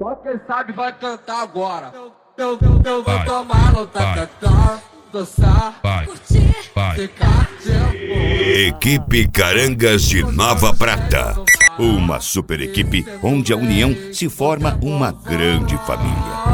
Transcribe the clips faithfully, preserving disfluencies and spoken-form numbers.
Só quem sabe vai cantar agora. Eu, eu, eu vou tomar, não tá cantando, dançar, curtir, ficar tempo. Equipe Carangas de Nova Prata. Uma super equipe onde a união se forma uma grande família.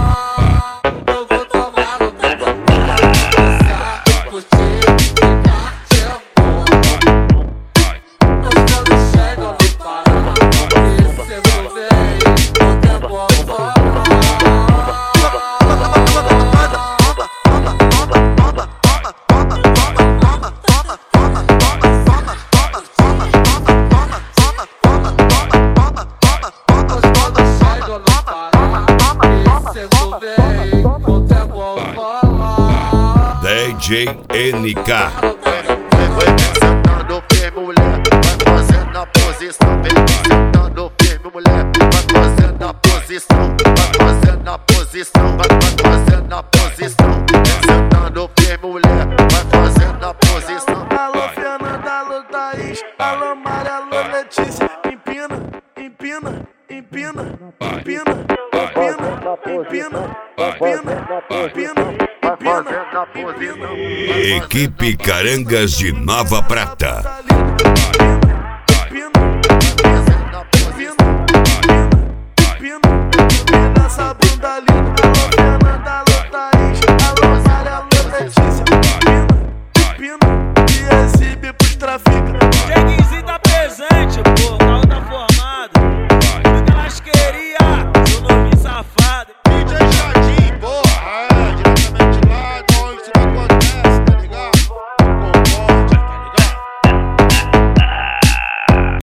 D J N K. Sentando firme, mulher, vai fazendo a posição. Vem sentando firme, mulher, vai fazendo a posição. Vai fazendo a posição, vai fazendo a posição. Vem sentando firme, mulher, vai fazendo a posição. Alô Fernanda, alô Thaís, alô Maria, alô Letícia. Empina, empina, empina, empina, empina, empina, empina. Equipe Carangas de Nova Prata. Tá lindo,